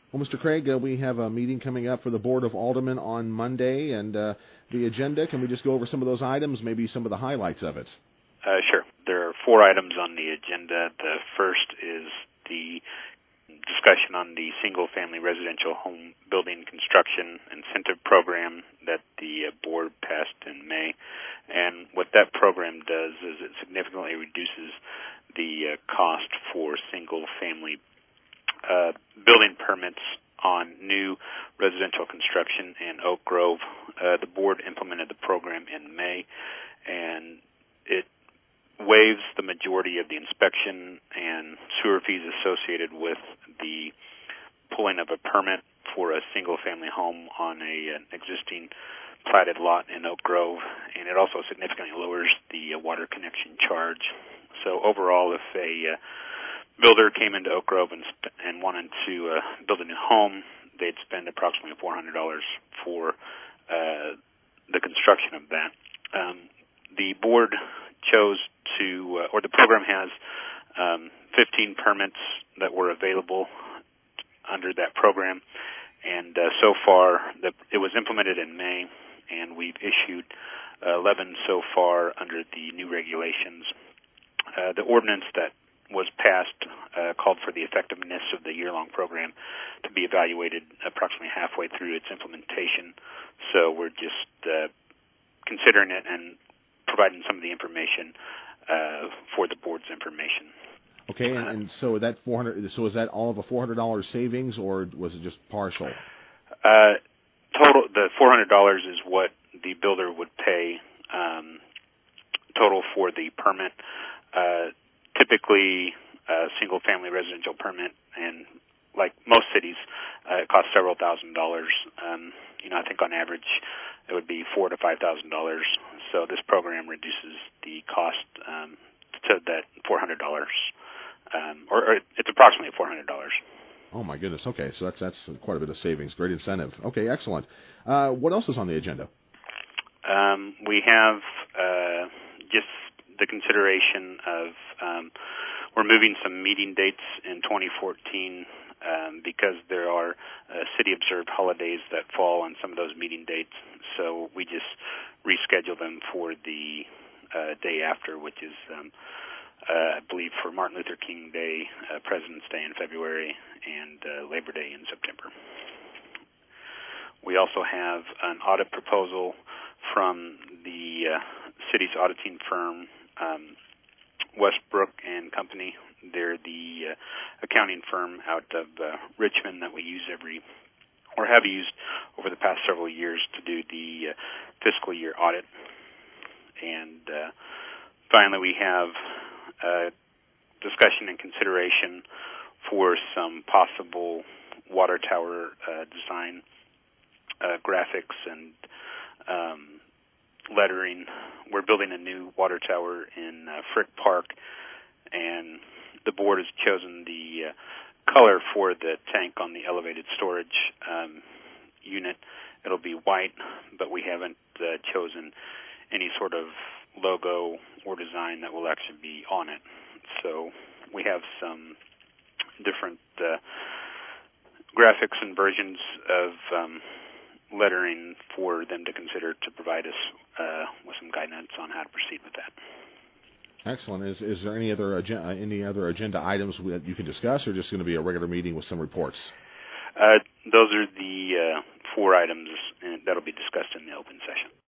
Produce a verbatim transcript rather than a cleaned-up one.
Well, Mister Craig, uh, we have a meeting coming up for the Board of Aldermen on Monday, and uh, the agenda, can we just go over some of those items, maybe some of the highlights of it? Uh, sure. There are four items on the agenda. The first is the discussion on the single-family residential home building construction incentive program that the uh, board passed in May. And what that program does is it significantly reduces the uh, cost for single-family uh, building permits on new residential construction in Oak Grove. Uh, the board implemented the program in May, and it waives the majority of the inspection and sewer fees associated with the pulling of a permit for a single-family home on a, an existing platted lot in Oak Grove, and it also significantly lowers the uh, water connection charge. So overall, if a uh, builder came into Oak Grove and, sp- and wanted to uh, build a new home, they'd spend approximately four hundred dollars for uh, the construction of that. Um, the board chose to, uh, or the program has um, fifteen permits that were available under that program, and uh, so far the, it was implemented in May, and we've issued uh, eleven so far under the new regulations. Uh, the ordinance that was passed uh, called for the effectiveness of the year-long program to be evaluated approximately halfway through its implementation, so we're just uh, considering it and providing some of the information uh, for the board's information. Okay, and, and so that four hundred. So is that all of a four hundred dollars savings, or was it just partial? Uh, total, the four hundred dollars is what the builder would pay um, total for the permit. Uh, typically, a single-family residential permit, and like most cities, uh, it costs several thousand dollars. Um, you know, I think on average it would be four to five thousand dollars. So this program reduces the cost um, to that four hundred dollars. Um, or, or it's approximately four hundred dollars. Oh, my goodness. Okay, so that's that's quite a bit of savings. Great incentive. Okay, excellent. Uh, what else is on the agenda? Um, we have uh, just the consideration of um, we're moving some meeting dates in twenty fourteen um, because there are uh, city-observed holidays that fall on some of those meeting dates. So we just reschedule them for the uh, day after, which is um, Uh, I believe for Martin Luther King Day, uh, President's Day in February, and uh, Labor Day in September. We also have an audit proposal from the uh, city's auditing firm, um, Westbrook and Company. They're the uh, accounting firm out of uh, Richmond that we use every, or have used over the past several years to do the uh, fiscal year audit. And uh, finally, we have Uh, discussion and consideration for some possible water tower uh, design, uh, graphics, and um, lettering. We're building a new water tower in uh, Frick Park, and the board has chosen the uh, color for the tank on the elevated storage um, unit. It'll be white, but we haven't uh, chosen any sort of logo or design that will actually be on it. So we have some different uh, graphics and versions of um, lettering for them to consider to provide us uh, with some guidance on how to proceed with that. Excellent. Is is there any other agenda, any other agenda items that you can discuss, or just going to be a regular meeting with some reports? Uh, those are the uh, four items that will be discussed in the open session.